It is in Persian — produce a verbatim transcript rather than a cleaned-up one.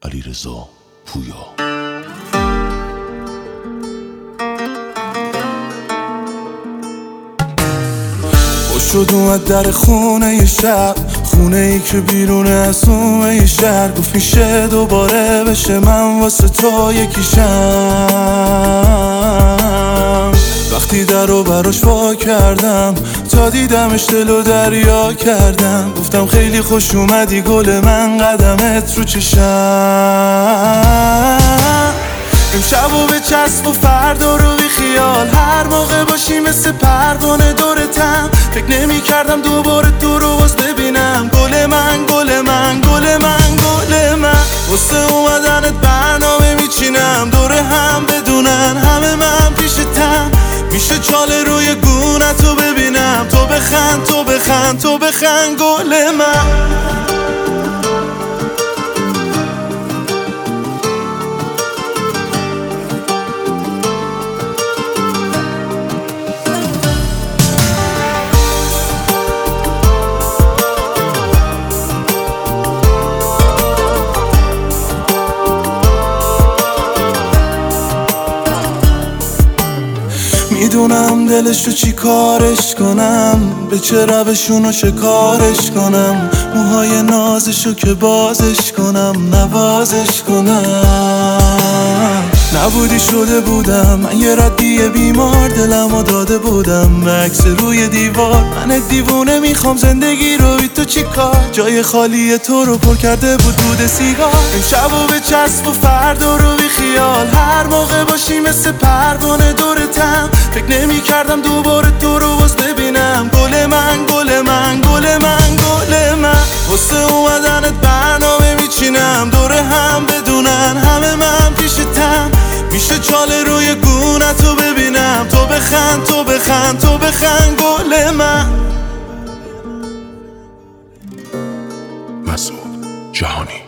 علیرضا پویا. شد اومد در خونه ی شب، خونه ای که بیرونه از اومه ی شهر. گفت میشه دوباره بشه من واسه تو یکیشم. وقتی در رو براش وا کردم تا دیدمش دل و دریا کردم. گفتم خیلی خوش اومدی گل من، قدمت رو چشم. امشب و به چسب و فردا رو بی خیال، هر موقع باشی مثل پروانه دورتم. فکر نمی کردم دوباره تو رو باز ببینم. گل من گل من گل من گل من، واسه اومدنت برنامه میچینم. دوره هم بدونن همه من پیشتم. میشه چاله روی گونتو ببینم. تو بخند تو بخند تو بخند گل من. میدونم دلشو چی کارش کنم، به چه روشونو شکارش کنم. موهای نازشو که بازش کنم، نوازش کنم. نبودی شده بودم من یه ردیه بیمار، دلمو داده بودم به عکس روی دیوار. من دیوونه میخوام زندگی رو بی تو چی کار، جای خالی تو رو پر کرده بود دود سیگار. امشب و به چسب و فردا رو بی خیال، هر موقع باشی مثل پروانه دورتم. فکر نمی کردم دوباره تو رو باز ببینم. گل من گل من گل من گل من، واسه اومدنت برنامه میچینم. دوره هم بدونن همه من پیشتم. میشه چاله روی گونتو ببینم. تو بخند تو بخند تو بخند گل من. مسعود جهانی.